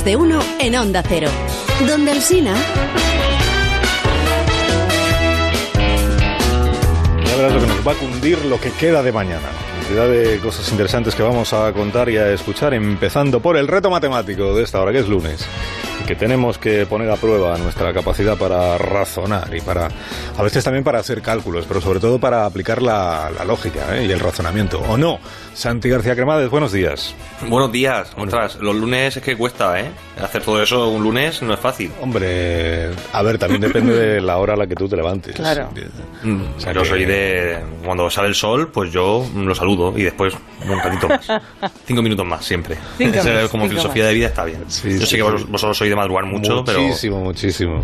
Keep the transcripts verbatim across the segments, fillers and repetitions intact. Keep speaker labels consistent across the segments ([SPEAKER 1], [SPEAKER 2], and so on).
[SPEAKER 1] de uno en Onda Cero. Donde Alsina.
[SPEAKER 2] Ya verás lo que nos va a cundir lo que queda de mañana. Cantidad de cosas interesantes que vamos a contar y a escuchar, empezando por el reto matemático de esta hora, que es lunes, y que tenemos que poner a prueba nuestra capacidad para razonar y para, a veces también para hacer cálculos, pero sobre todo para aplicar la, la lógica, ¿eh? y el razonamiento, ¿o no? Santi García Cremades, buenos días.
[SPEAKER 3] Buenos días. Ostras, los lunes es que cuesta, ¿eh? Hacer todo eso un lunes no es fácil.
[SPEAKER 2] Hombre, a ver, también depende de la hora a la que tú te levantes.
[SPEAKER 4] Claro.
[SPEAKER 3] Mm, o sea, yo que... soy de... Cuando sale el sol, pues yo lo saludo y después un ratito más. Cinco minutos más, siempre.
[SPEAKER 4] Cinco
[SPEAKER 3] Esa
[SPEAKER 4] más,
[SPEAKER 3] como
[SPEAKER 4] cinco
[SPEAKER 3] filosofía
[SPEAKER 4] más.
[SPEAKER 3] de vida está bien.
[SPEAKER 2] Sí,
[SPEAKER 3] yo
[SPEAKER 2] sí,
[SPEAKER 3] sé que vos, vosotros sois de madrugar mucho,
[SPEAKER 2] muchísimo,
[SPEAKER 3] pero...
[SPEAKER 2] Muchísimo, muchísimo.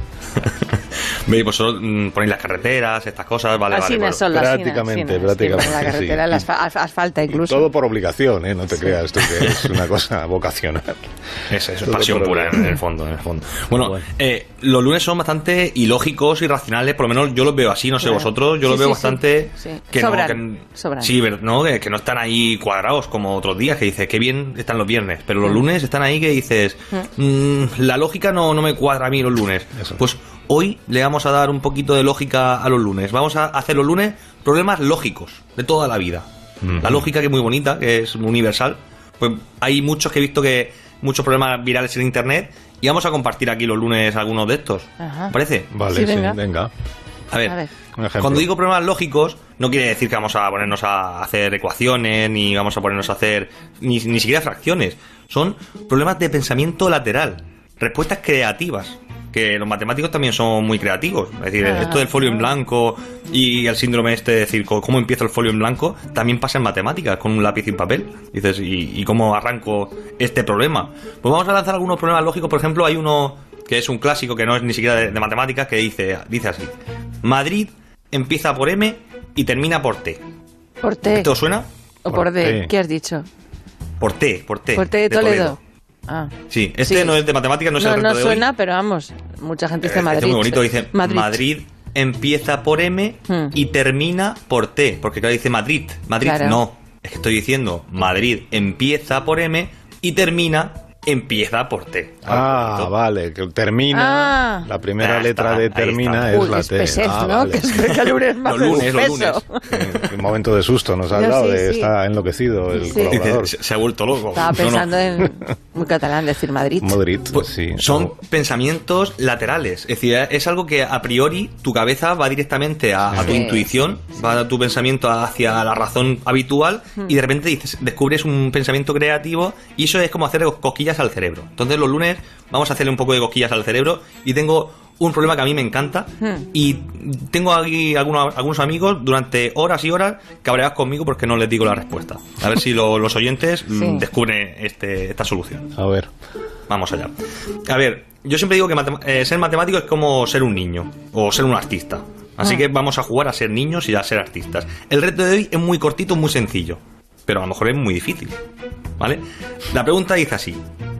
[SPEAKER 3] Veis, vosotros mm, ponéis las carreteras, estas cosas, vale,
[SPEAKER 4] así
[SPEAKER 3] vale.
[SPEAKER 4] no son
[SPEAKER 3] Bueno.
[SPEAKER 4] las
[SPEAKER 2] Prácticamente,
[SPEAKER 4] finas,
[SPEAKER 2] prácticamente,
[SPEAKER 4] sí, por la carretera,
[SPEAKER 2] sí.
[SPEAKER 4] las asf- asfalta incluso.
[SPEAKER 2] Todo por obligación, ¿eh? No te creas tú que es una cosa vocacional.
[SPEAKER 3] Eso, eso es
[SPEAKER 2] Todo
[SPEAKER 3] pasión
[SPEAKER 2] por
[SPEAKER 3] pura en el fondo, en el fondo. Bueno, bueno. Eh, los lunes son bastante ilógicos, irracionales, por lo menos yo los veo así, no sé
[SPEAKER 4] Claro.
[SPEAKER 3] vosotros, yo
[SPEAKER 4] Sí,
[SPEAKER 3] los veo
[SPEAKER 4] sí,
[SPEAKER 3] bastante
[SPEAKER 4] sí, sí.
[SPEAKER 3] que
[SPEAKER 4] Sobran,
[SPEAKER 3] no, que,
[SPEAKER 4] sobran.
[SPEAKER 3] sí, pero no, que, que no están ahí cuadrados como otros días, que dices, qué bien están los viernes, pero los
[SPEAKER 4] Mm.
[SPEAKER 3] lunes están ahí que dices, mm, la lógica no, no me cuadra a mí los lunes.
[SPEAKER 2] Eso.
[SPEAKER 3] Pues hoy le vamos a dar un poquito de lógica a los lunes. Vamos a hacer los lunes problemas lógicos de toda la vida.
[SPEAKER 2] Mm.
[SPEAKER 3] La lógica, que es muy bonita, que es universal. Pues hay muchos que he visto que muchos problemas virales en internet y vamos a compartir aquí los lunes algunos de estos.
[SPEAKER 4] Ajá.
[SPEAKER 3] ¿Te parece?
[SPEAKER 2] Vale,
[SPEAKER 4] Sí,
[SPEAKER 2] sí,
[SPEAKER 4] venga.
[SPEAKER 2] venga.
[SPEAKER 3] A ver,
[SPEAKER 4] A ver.
[SPEAKER 2] Un ejemplo.
[SPEAKER 3] cuando digo problemas lógicos, no quiere decir que vamos a ponernos a hacer ecuaciones, ni vamos a ponernos a hacer ni, ni siquiera fracciones. Son problemas de pensamiento lateral, respuestas creativas, que los matemáticos también son muy creativos. Es decir,
[SPEAKER 4] Ah,
[SPEAKER 3] esto del folio en
[SPEAKER 4] ah.
[SPEAKER 3] blanco y el síndrome este de decir co- cómo empieza el folio en blanco, también pasa en matemáticas, con un lápiz y un papel. Dices, ¿y, y cómo arranco este problema? Pues vamos a lanzar algunos problemas lógicos. Por ejemplo, hay uno que es un clásico, que no es ni siquiera de, de matemáticas, que dice, dice así: Madrid empieza por M y termina por T.
[SPEAKER 4] Por T.
[SPEAKER 3] ¿Esto os suena?
[SPEAKER 4] O por D.
[SPEAKER 2] T.
[SPEAKER 4] ¿Qué has dicho?
[SPEAKER 3] Por T, por T.
[SPEAKER 4] Por T de Toledo. Ah.
[SPEAKER 3] Sí, este
[SPEAKER 4] Sí.
[SPEAKER 3] no es de matemáticas, no es
[SPEAKER 4] No,
[SPEAKER 3] el
[SPEAKER 4] no
[SPEAKER 3] reto de
[SPEAKER 4] suena,
[SPEAKER 3] hoy.
[SPEAKER 4] pero vamos, mucha gente dice
[SPEAKER 3] Eh,
[SPEAKER 4] Madrid.
[SPEAKER 3] Este es muy bonito, dice
[SPEAKER 4] Madrid.
[SPEAKER 3] Madrid. empieza por M
[SPEAKER 4] Hmm.
[SPEAKER 3] y termina por T, porque claro, dice Madrid. Madrid
[SPEAKER 4] Claro.
[SPEAKER 3] no, es que estoy diciendo Madrid empieza por M y termina empieza por T.
[SPEAKER 2] Ah,
[SPEAKER 3] Bonito.
[SPEAKER 2] vale, que termina,
[SPEAKER 4] Ah.
[SPEAKER 2] la primera
[SPEAKER 3] Ahí
[SPEAKER 2] letra
[SPEAKER 3] está,
[SPEAKER 2] de
[SPEAKER 3] ahí
[SPEAKER 2] termina
[SPEAKER 3] está.
[SPEAKER 2] es
[SPEAKER 4] Uy,
[SPEAKER 2] la
[SPEAKER 4] es
[SPEAKER 2] T.
[SPEAKER 4] pesez,
[SPEAKER 2] Ah,
[SPEAKER 4] ¿no?
[SPEAKER 2] vale.
[SPEAKER 4] Que es que el lunes más
[SPEAKER 3] Los lunes, los
[SPEAKER 4] peso.
[SPEAKER 3] lunes.
[SPEAKER 2] Qué momento de susto nos ha
[SPEAKER 4] No,
[SPEAKER 2] dado,
[SPEAKER 4] sí,
[SPEAKER 2] de-
[SPEAKER 4] sí.
[SPEAKER 2] está enloquecido el
[SPEAKER 4] Sí.
[SPEAKER 2] colaborador.
[SPEAKER 3] Dice, se, se ha vuelto loco.
[SPEAKER 4] Estaba
[SPEAKER 3] No, no.
[SPEAKER 4] pensando en muy catalán decir Madrid.
[SPEAKER 2] Madrid,
[SPEAKER 3] Pues
[SPEAKER 2] sí.
[SPEAKER 3] son
[SPEAKER 2] No.
[SPEAKER 3] pensamientos laterales. Es decir, es algo que a priori tu cabeza va directamente a, a tu
[SPEAKER 4] Sí.
[SPEAKER 3] intuición, va a tu pensamiento hacia la razón habitual y de repente dices, descubres un pensamiento creativo y eso es como hacer cosquillas al cerebro. Entonces los lunes vamos a hacerle un poco de cosquillas al cerebro y tengo un problema que a mí me encanta
[SPEAKER 4] Hmm.
[SPEAKER 3] y tengo aquí algunos, algunos amigos durante horas y horas cabreados conmigo porque no les digo la respuesta. A ver si lo- los oyentes mm,
[SPEAKER 4] Sí.
[SPEAKER 3] descubren este, esta solución.
[SPEAKER 2] A ver.
[SPEAKER 3] Vamos allá. A ver, yo siempre digo que matem- eh, ser matemático es como ser un niño o ser un artista. Así
[SPEAKER 4] Ah.
[SPEAKER 3] que vamos a jugar a ser niños y a ser artistas. El reto de hoy es muy cortito, muy sencillo, pero a lo mejor es muy difícil. ¿Vale? La pregunta dice así: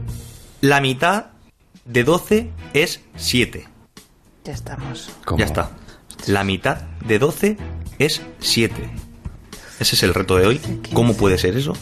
[SPEAKER 3] la mitad de doce es siete.
[SPEAKER 4] Ya estamos.
[SPEAKER 2] ¿Cómo?
[SPEAKER 3] Ya está. La mitad de doce es siete. Ese es el reto de hoy. ¿Cómo puede ser eso?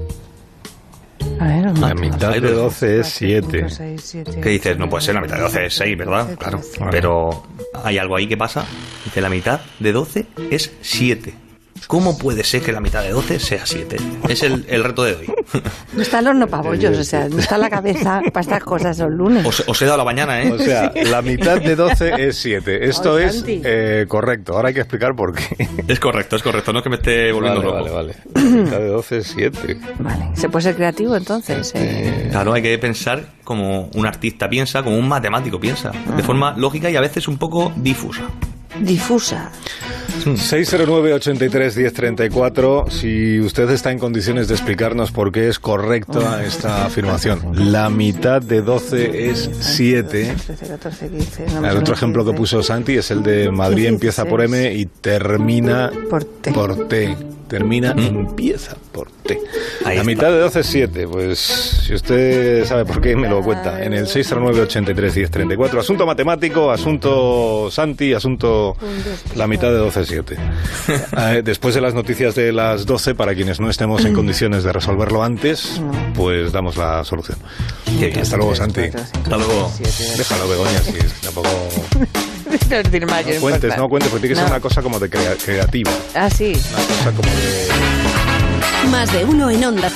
[SPEAKER 4] A ver, un
[SPEAKER 2] La
[SPEAKER 4] momento.
[SPEAKER 2] mitad
[SPEAKER 3] Ahí
[SPEAKER 2] de
[SPEAKER 3] lo dejo.
[SPEAKER 2] doce es siete.
[SPEAKER 4] cinco, seis, siete,
[SPEAKER 3] ¿Qué dices?
[SPEAKER 4] ocho,
[SPEAKER 3] No puede ser, la mitad de doce es seis, ¿verdad?
[SPEAKER 4] siete,
[SPEAKER 3] Claro.
[SPEAKER 4] trece.
[SPEAKER 2] Bueno.
[SPEAKER 3] Pero hay algo ahí que pasa. Dice, la mitad de doce es siete. ¿Cómo puede ser que la mitad de doce sea siete? Es el, el reto de hoy.
[SPEAKER 4] No está el horno pabollos, o sea, no está la cabeza para estas cosas los lunes.
[SPEAKER 3] Os, os he dado la mañana, ¿eh?
[SPEAKER 2] O sea, la mitad de doce es siete. Esto
[SPEAKER 4] Ay,
[SPEAKER 2] es
[SPEAKER 4] Santi.
[SPEAKER 2] eh, correcto. Ahora hay que explicar por qué.
[SPEAKER 3] Es correcto, es correcto. No es que me esté volviendo
[SPEAKER 2] Vale,
[SPEAKER 3] loco.
[SPEAKER 2] vale, vale. La mitad de doce es siete.
[SPEAKER 4] Vale, ¿se puede ser creativo entonces? Eh,
[SPEAKER 3] Claro, hay que pensar como un artista piensa, como un matemático piensa. De forma lógica y a veces un poco difusa.
[SPEAKER 4] difusa.
[SPEAKER 2] seis cero nueve, ochenta y tres, diez treinta y cuatro. Si usted está en condiciones de explicarnos por qué es correcta esta afirmación. La mitad de doce es siete.
[SPEAKER 4] trece, catorce, quince. no me
[SPEAKER 2] El otro
[SPEAKER 4] suena
[SPEAKER 2] ejemplo que
[SPEAKER 4] quince.
[SPEAKER 2] puso Santi es el de Madrid empieza por M y termina
[SPEAKER 4] Por T.
[SPEAKER 2] por T. Termina, empieza por T.
[SPEAKER 3] Ahí
[SPEAKER 2] La
[SPEAKER 3] está.
[SPEAKER 2] mitad de doce es siete. Pues si usted sabe por qué, me lo cuenta. En el seis cero nueve, ochenta y tres, diez treinta y cuatro. Asunto matemático, asunto Santi, asunto la mitad de doce es siete. siete. Eh, después de las noticias de las doce, para quienes no estemos en condiciones de resolverlo antes, pues damos la solución.
[SPEAKER 3] Qué bien.
[SPEAKER 2] Hasta luego, Santi.
[SPEAKER 3] Hasta luego.
[SPEAKER 2] Déjalo, Begoña, si es que tampoco...
[SPEAKER 4] No decir más,
[SPEAKER 2] No cuentes, no cuentes, porque tiene que ser
[SPEAKER 4] No.
[SPEAKER 2] una cosa como de crea- creativa.
[SPEAKER 4] Ah, sí.
[SPEAKER 2] Una cosa como de...
[SPEAKER 1] Más de uno en Onda.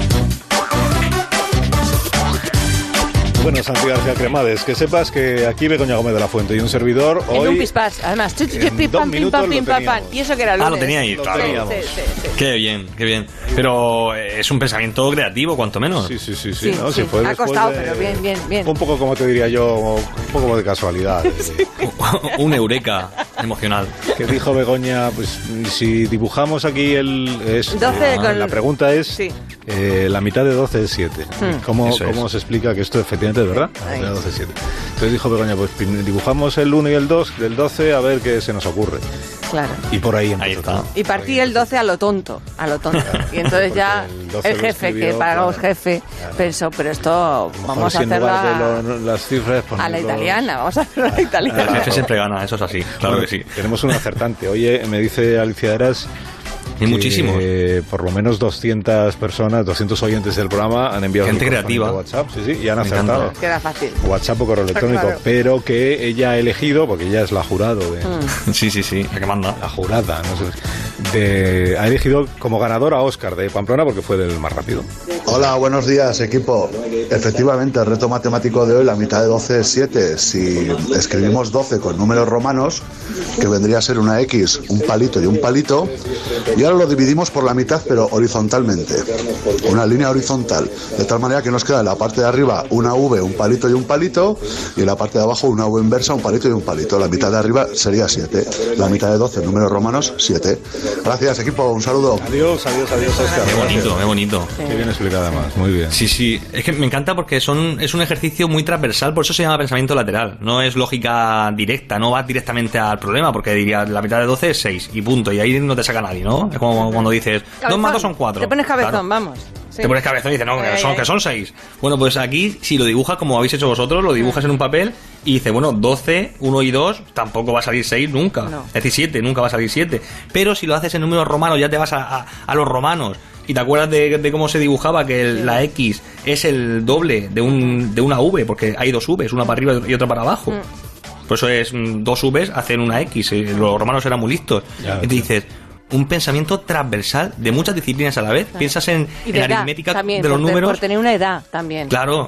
[SPEAKER 2] Bueno, Santi García Cremades, que sepas que aquí Begoña Gómez de la Fuente y un servidor
[SPEAKER 4] En un
[SPEAKER 2] hoy...
[SPEAKER 4] pispás, además. Chu, chu, chu,
[SPEAKER 2] en
[SPEAKER 4] pim,
[SPEAKER 2] dos
[SPEAKER 4] pam, pim,
[SPEAKER 2] minutos
[SPEAKER 4] pam,
[SPEAKER 2] lo
[SPEAKER 4] pim, pam, pam.
[SPEAKER 2] teníamos.
[SPEAKER 4] Y eso que era lunes.
[SPEAKER 3] Ah, lo teníais,
[SPEAKER 2] Lo
[SPEAKER 3] claro.
[SPEAKER 2] teníamos.
[SPEAKER 4] Sí, sí, sí.
[SPEAKER 3] Qué bien, qué bien. Pero es un pensamiento creativo, cuanto menos.
[SPEAKER 2] Sí, sí, sí, sí.
[SPEAKER 4] Sí,
[SPEAKER 2] ¿no?
[SPEAKER 4] sí.
[SPEAKER 2] Si fue
[SPEAKER 4] Ha
[SPEAKER 2] después
[SPEAKER 4] costado,
[SPEAKER 2] de-
[SPEAKER 4] pero bien, bien, bien.
[SPEAKER 2] Un poco, como te diría yo, un poco como de casualidad. eh,
[SPEAKER 3] Un eureka emocional.
[SPEAKER 2] Que dijo Begoña, pues si dibujamos aquí el... Es,
[SPEAKER 4] doce
[SPEAKER 2] eh,
[SPEAKER 4] con-
[SPEAKER 2] La pregunta es,
[SPEAKER 4] Sí.
[SPEAKER 2] eh, la mitad de doce es siete.
[SPEAKER 4] Hmm.
[SPEAKER 2] ¿Cómo,
[SPEAKER 3] Eso es.
[SPEAKER 2] ¿Cómo se explica que esto efectivamente es verdad? La
[SPEAKER 4] Ahí.
[SPEAKER 2] mitad de doce es siete. Entonces dijo Begoña, pues pin- dibujamos el uno y el dos del doce a ver qué se nos ocurre.
[SPEAKER 4] Claro.
[SPEAKER 2] Y por ahí empezó
[SPEAKER 3] Ahí está.
[SPEAKER 2] todo.
[SPEAKER 4] Y partí el doce a lo tonto, a lo tonto. Y entonces
[SPEAKER 2] Porque
[SPEAKER 4] ya
[SPEAKER 2] el doce
[SPEAKER 4] el
[SPEAKER 2] lo
[SPEAKER 4] jefe,
[SPEAKER 2] escribió,
[SPEAKER 4] que pagamos
[SPEAKER 2] claro.
[SPEAKER 4] jefe,
[SPEAKER 2] Claro.
[SPEAKER 4] pensó, pero esto
[SPEAKER 2] Mejor
[SPEAKER 4] vamos a
[SPEAKER 2] si en
[SPEAKER 4] hacerlo
[SPEAKER 2] lugar de
[SPEAKER 4] a,
[SPEAKER 2] lo- las cifras
[SPEAKER 4] a la
[SPEAKER 2] ponerlos-
[SPEAKER 4] italiana, vamos a hacerlo a la
[SPEAKER 3] El
[SPEAKER 4] italiana.
[SPEAKER 3] jefe siempre gana, eso es así. Claro que sí.
[SPEAKER 2] Tenemos un acertante. Oye, me dice Alicia Eras...
[SPEAKER 3] Y muchísimos.
[SPEAKER 2] que por lo menos doscientas personas, doscientos oyentes del programa han enviado
[SPEAKER 3] Gente
[SPEAKER 2] su correspondiente
[SPEAKER 3] creativa.
[SPEAKER 2] WhatsApp, sí, sí, y han
[SPEAKER 3] Me
[SPEAKER 2] acertado.
[SPEAKER 3] encanta.
[SPEAKER 4] Que era fácil.
[SPEAKER 2] WhatsApp o correo electrónico,
[SPEAKER 4] Claro.
[SPEAKER 2] pero que ella ha elegido, porque ella es la jurado de...
[SPEAKER 4] Mm.
[SPEAKER 3] Sí, sí, sí. La que manda.
[SPEAKER 2] La jurada, no sé. De, ha elegido como ganador a Óscar de Pamplona porque fue del más rápido.
[SPEAKER 5] Hola, buenos días, equipo. Efectivamente, el reto matemático de hoy, la mitad de doce es siete. Si escribimos doce con números romanos, que vendría a ser una X, un palito y un palito, y ahora lo dividimos por la mitad, pero horizontalmente. Una línea horizontal, de tal manera que nos queda en la parte de arriba una V, un palito y un palito, y en la parte de abajo una V inversa, un palito y un palito. La mitad de arriba sería siete. La mitad de doce, números romanos, siete. Gracias, equipo. Un saludo.
[SPEAKER 2] Adiós, adiós, adiós, Óscar.
[SPEAKER 3] Qué bonito, qué bonito.
[SPEAKER 2] Qué bien explicado además, muy bien.
[SPEAKER 3] Sí, sí, es que me encanta porque son, es un ejercicio muy transversal, por eso se llama pensamiento lateral. No es lógica directa, no vas directamente al problema, porque diría la mitad de doce es seis y punto, y ahí no te saca nadie, ¿no? Es como cuando dices, dos más dos son cuatro.
[SPEAKER 4] Te pones cabezón,
[SPEAKER 3] Claro.
[SPEAKER 4] vamos. Sí.
[SPEAKER 3] Te pones cabezón y dices, no, que
[SPEAKER 4] Eh,
[SPEAKER 3] son,
[SPEAKER 4] eh.
[SPEAKER 3] que son seis. Bueno, pues aquí, si lo dibujas como habéis hecho vosotros, lo dibujas en un papel y dices, bueno, doce, uno y dos, tampoco va a salir seis nunca.
[SPEAKER 4] No.
[SPEAKER 3] Es decir, siete, nunca va a salir siete. Pero si lo haces en números romanos, ya te vas a, a, a los romanos y te acuerdas de, de cómo se dibujaba que el- la X es el doble de, un, de una V, porque hay dos Vs, una para arriba y otra para abajo. Por eso es mm, dos Vs hacen una X. eh, Los romanos eran muy listos.
[SPEAKER 2] Ya,
[SPEAKER 3] y te dices, un pensamiento transversal de muchas disciplinas a la vez. Piensas en,
[SPEAKER 4] Y
[SPEAKER 3] en
[SPEAKER 4] de edad
[SPEAKER 3] aritmética
[SPEAKER 4] también,
[SPEAKER 3] de los
[SPEAKER 4] por,
[SPEAKER 3] números.
[SPEAKER 4] por tener una edad también.
[SPEAKER 3] Claro,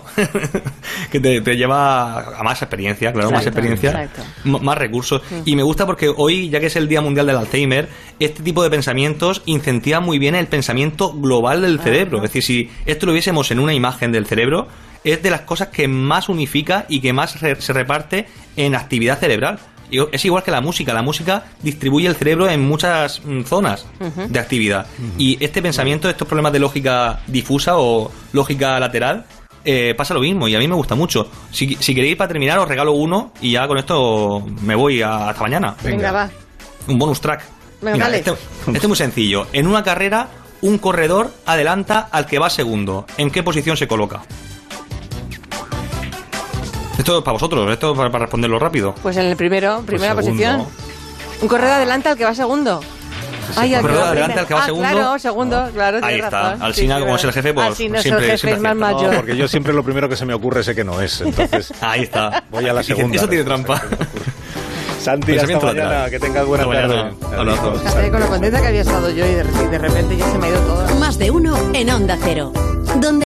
[SPEAKER 3] que te, te lleva a más experiencia, claro, más
[SPEAKER 4] Exacto,
[SPEAKER 3] experiencia,
[SPEAKER 4] exacto.
[SPEAKER 3] m- más recursos. Y me gusta porque hoy, ya que es el Día Mundial del Alzheimer, este tipo de pensamientos incentiva muy bien el pensamiento global del cerebro. Es decir, si esto lo viésemos en una imagen del cerebro, es de las cosas que más unifica y que más re- se reparte en actividad cerebral. Y es igual que la música. La música distribuye el cerebro en muchas mm, zonas de actividad. Y este pensamiento, estos problemas de lógica difusa o lógica lateral, eh, pasa lo mismo. Y a mí me gusta mucho. Si, si queréis, para terminar, os regalo uno y ya con esto me voy a- hasta mañana.
[SPEAKER 4] Venga, va.
[SPEAKER 3] Un bonus track.
[SPEAKER 4] Venga,
[SPEAKER 3] Mira,
[SPEAKER 4] dale.
[SPEAKER 3] este, este es muy sencillo. En una carrera, un corredor adelanta al que va segundo. ¿En qué posición se coloca? Esto es para vosotros, esto es para, para responderlo rápido.
[SPEAKER 4] Pues en el primero, primera
[SPEAKER 3] segundo.
[SPEAKER 4] posición. Un corredor adelante al que va segundo. Ay, al que
[SPEAKER 3] corredor
[SPEAKER 4] va
[SPEAKER 3] adelante
[SPEAKER 4] primero.
[SPEAKER 3] al que va
[SPEAKER 4] ah,
[SPEAKER 3] segundo.
[SPEAKER 4] Claro, segundo, claro.
[SPEAKER 3] Ahí
[SPEAKER 4] tienes
[SPEAKER 3] está.
[SPEAKER 4] razón.
[SPEAKER 3] Alsina, como es el jefe, pues
[SPEAKER 4] Alsina es
[SPEAKER 3] siempre-
[SPEAKER 4] el jefe,
[SPEAKER 3] siempre
[SPEAKER 4] es más
[SPEAKER 3] acierta.
[SPEAKER 2] No,
[SPEAKER 4] mayor.
[SPEAKER 2] porque yo siempre lo primero que se me ocurre sé que no es, entonces
[SPEAKER 3] Ahí está.
[SPEAKER 2] voy a la
[SPEAKER 3] Dice,
[SPEAKER 2] segunda.
[SPEAKER 3] Eso tiene trampa.
[SPEAKER 2] Santi, hasta
[SPEAKER 3] Pensamiento
[SPEAKER 2] mañana,
[SPEAKER 3] lateral.
[SPEAKER 2] que tengas buena
[SPEAKER 3] Hasta
[SPEAKER 2] tarde.
[SPEAKER 3] mañana. Abrazo.
[SPEAKER 2] Adiós.
[SPEAKER 4] Fíjate con lo contenta que había estado yo y de, y de repente ya se me ha ido todo.
[SPEAKER 1] Más de uno en Onda Cero.